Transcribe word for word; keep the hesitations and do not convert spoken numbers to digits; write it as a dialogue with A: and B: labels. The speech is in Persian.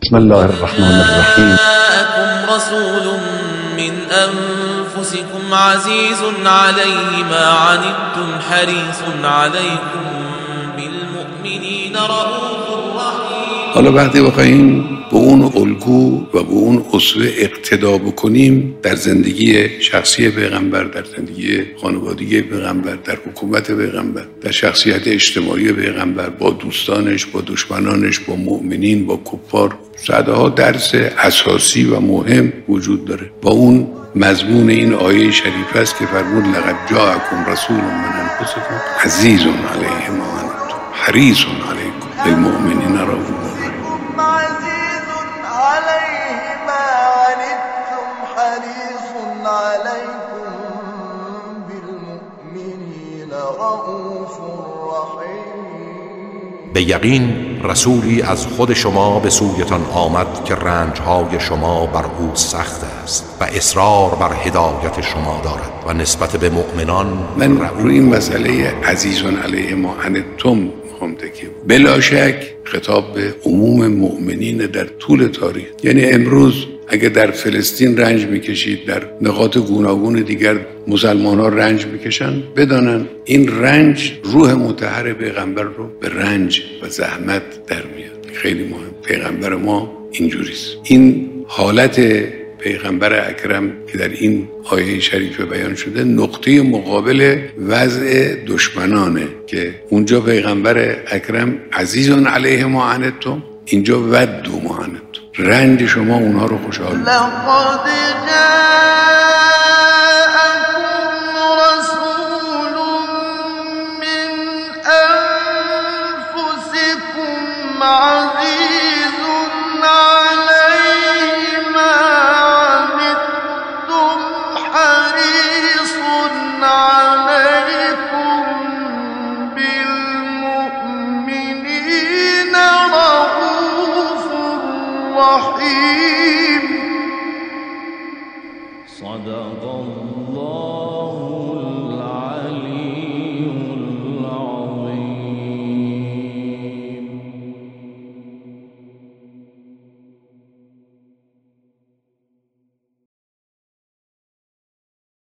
A: بسم الله الرحمن الرحیم.
B: جاءكم رسول من أنفسكم عزيز عليه ما عنتم حريص عليكم بالمؤمنين رؤوف رحيم.
C: حالا وقتی بخوایم به اون الگو و به اون اسوه اقتدا بکنیم در زندگی شخصی پیغمبر، در زندگی خانوادگی پیغمبر، در حکومت پیغمبر، در شخصیت اجتماعی پیغمبر، با دوستانش، با دشمنانش، با مؤمنین، با کفار، صدها درس اساسی و مهم وجود داره. با اون مضمون این آیه شریف است که فرمود لقد جاءکم رسول من انفسکم عزیز علیه ما عنتم حریص علیکم بالمؤمنین رؤوف رحیم.
D: عزيز عليه ما عنتم حريص عليكم بالمؤمنين رؤوف رحيم.
E: به یقین رسولی از خود شما به سویتان آمد که رنجهای شما بر او سخت است و اصرار بر هدایت شما دارد و نسبت به مؤمنان
C: من روی این مسئله عزیز علیه ما عنتم بلا شک خطاب به عموم مؤمنین در طول تاریخ. یعنی امروز اگه در فلسطین رنج میکشید، در نقاط گوناگون دیگر مسلمان ها رنج میکشن، بدانن این رنج روح مطهر پیغمبر رو به رنج و زحمت در میاد. خیلی مهم. پیغمبر ما اینجوریست. این حالت پیغمبر اکرم که در این آیه شریف بیان شده نقطه مقابل وضع دشمنانه که اونجا پیغمبر اکرم عزیزان علیه ما عنتم، اینجا ودوا ما عنتم، رنج شما اونها رو خوشحال می‌کنه.
D: لقد جاءكم رسول من أنفسكم عزيز عليه ما عنتم حريص عليكم بالمؤمنين رؤوف رحيم. صدق الله.